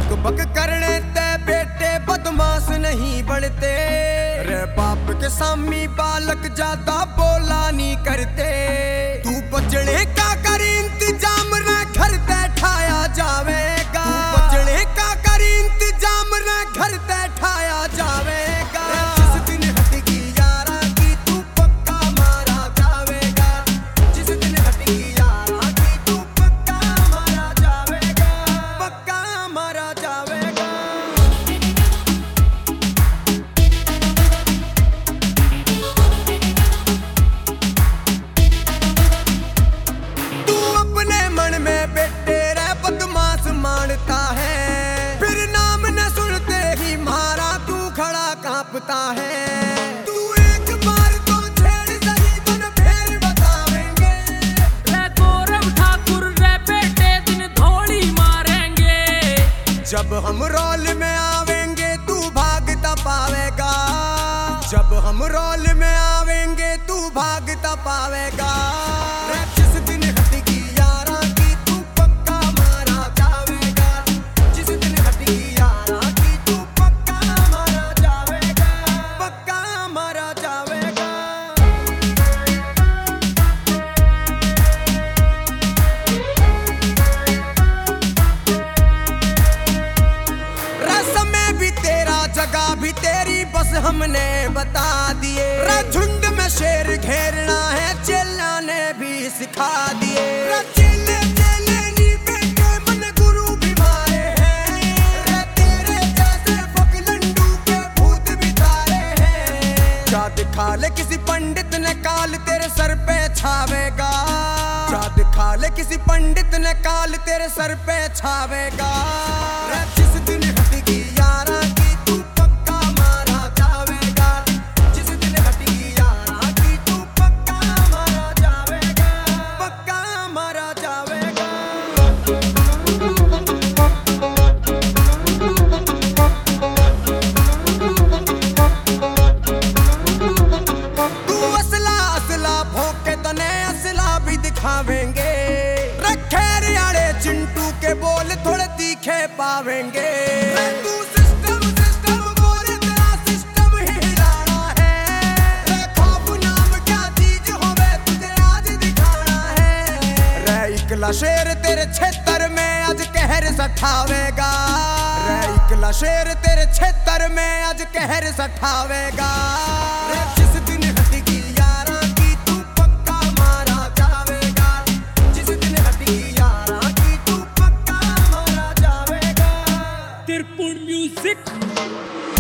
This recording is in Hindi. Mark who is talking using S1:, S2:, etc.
S1: बक करने ते बेटे बदमाश नहीं बढ़ते रे। बाप के सामी बालक ज्यादा बोला नहीं करते। तू बचने का कर इंतजाम ना घर ते ठाया जावेगा। तू बचने का कर इंतजाम ना घर ते ठाया जावेगा। जिस दिन हटेगी यारा की तू पक्का मारा जावेगा। जिस दिन हटेगी यारा की तू पक्का मारा जावेगा। पक्का मारा जावेगा। तू अपने मन में बेटे रे बदमाश मानता है। फिर नाम न सुनते ही मारा तू खड़ा कांपता है। तू एक बार तो छेड़ सही तन फिर बतावेंगे।
S2: रे गौरव ठाकुर रे बेटे दिन धोली मारेंगे।
S1: जब हम रोल में आवेंगे तू भागता पावेगा। जब हम रोल में आवेंगे तू भागता पावेगा। जिस दिन हटेगी यारा की तू पक्का मारा जावेगा। जिस दिन हटेगी यारा की तू पक्का मारा जावेगा। पक्का मारा जावेगा। रस्म में भी तेरा जगह भी तेरी बस हमने बता दिए। झुंड में शेर घेरना है चेला ने भी सिखा दिए। चेले चेले नी बेटे मन गुरु भी मारे हैं। तेरे जैसे फकलंडू के भूत भी तारे हैं। जा दिखा ले किसी पंडित ने काल तेरे सर पे छावेगा। जा दिखा ले किसी पंडित ने काल तेरे सर पे छावेगा। जिस दिन हटेगी यारा की तू पक्का मारा जावेगा। जिस दिन हटेगी यारा की तू पक्का मारा जावेगा। पक्का मारा जावेगा। तू असला असला भोंके तने असला भी दिखावेंगे। रखे रियाड़े चिंटू के बोल थोड़े तीखे पावेंगे। तू सिस्टम सिस्टम बोले तेरा सिस्टम ही हिलाना है। खौफ नाम क्या चीज होवे तुझे आज दिखाना है। रे इकला शेर तेरे क्षेत्र में आज कहर सठावेगा। रे इकला शेर तेरे क्षेत्र में आज कहर सठावेगा। जिस दिन हटेगी यारा की तू पक्का मारा जावेगा। जिस दिन हटेगी यारा की तू पक्का मारा जावेगा।
S2: त्रिपुण म्यूजिक।